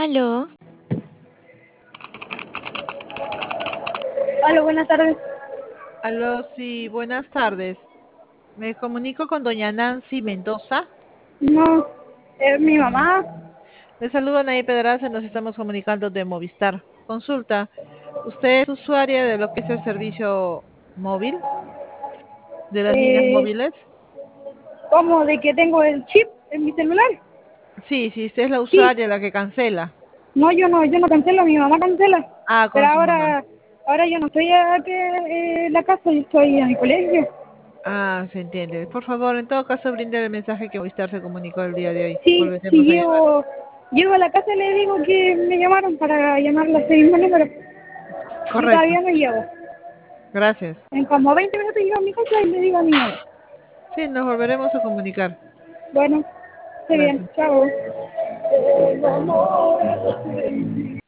Aló, Hola, buenas tardes. Aló, sí, buenas tardes. Me comunico con doña Nancy Mendoza. No, es mi Mm. mamá. Le saludo Nayib Pedraza, nos estamos comunicando de Movistar. Consulta, ¿usted es usuaria de lo que es el servicio móvil, de las líneas Eh, móviles? ¿Cómo? ¿De que tengo el chip en mi celular? Sí, sí, usted es la Sí. usuaria la que cancela. No, yo no cancelo, mi mamá cancela. Ah, Pero con su mamá. ahora yo no estoy aquí en la casa, yo estoy en el colegio. Ah, se entiende. Por favor, en todo caso, brinde el mensaje que Movistar se comunicó el día de hoy. Sí, sí, Volveremos a llamar. llego a la casa y le digo que me llamaron para llamarla a ese mismo número. Yo Correcto. todavía no llego. Gracias. En como 20 minutos llego a mi casa y le digo a mi mamá. Sí, nos volveremos a comunicar. Bueno, está bien, Gracias. chao.